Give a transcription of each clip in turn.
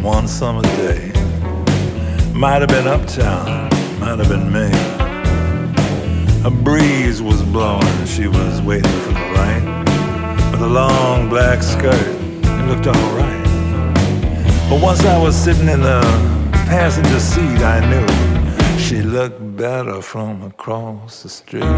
one summer day. Might have been uptown, might have been me. A breeze was blowing, she was waiting for the right. With a long black skirt, it looked alright. But once I was sitting in the passenger seat, I knew she looked better from across the street.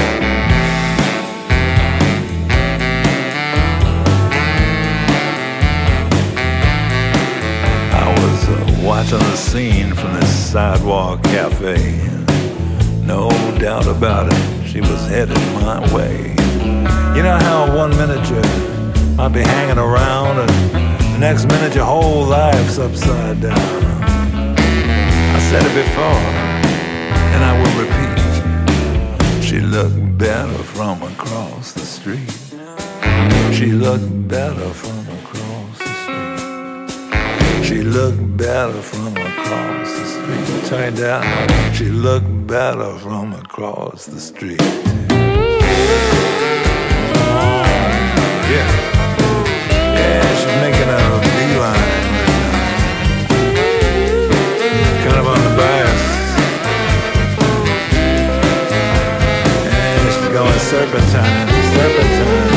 Watching the scene from this sidewalk cafe. No doubt about it, she was headed my way. You know how one minute you might be hanging around and the next minute your whole life's upside down. I said it before, and I will repeat. She looked better from across the street. She looked better from across the street. She looked better from across the street. Turned out she looked better from across the street. Yeah, she's making a beeline, kind of on the bias. And she's going serpentine, serpentine.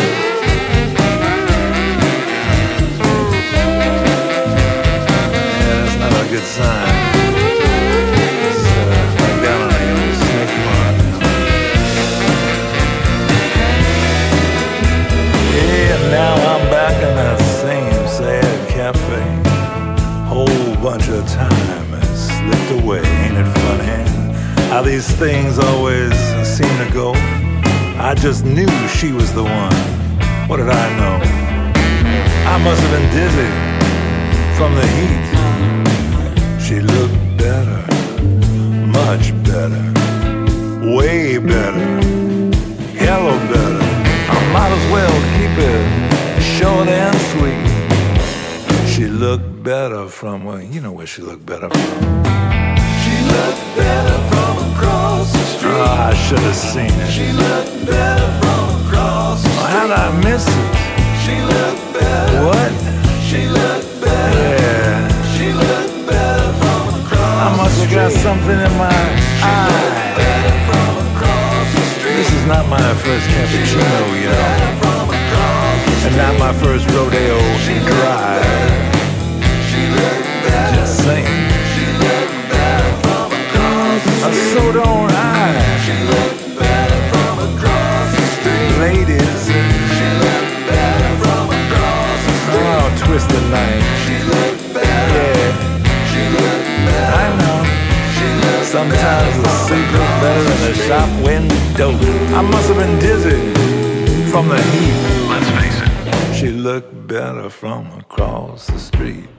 Good sign. It's like down on the old snake farm now. Yeah, now I'm back in that same sad cafe. Whole bunch of time has slipped away. Ain't it funny how these things always seem to go? I just knew she was the one. What did I know? I must have been dizzy from the heat. She looked better, much better, way better, hella better. I might as well keep it short and sweet. She looked better from, well, you know where she looked better from. She looked better from across the street. Oh, I should have seen it. She looked better from across the street. How did I miss it? She looked better. What? She looked better. Yeah. She looked better from across I must have got something in my eye. better from across the street. This is not my first cappuccino, you know, From across the street. and not my first rodeo drive. She looked better. Just saying. She looked better from across the street. So don't I, She looked better from across the street. ladies. She looked better from across the street. Oh, twist the knife. She looked better. Yeah, She looked better. I know. She looked Sometimes the secret better in the shop window. I must have been dizzy from the heat. Let's face it. She looked better from across the street.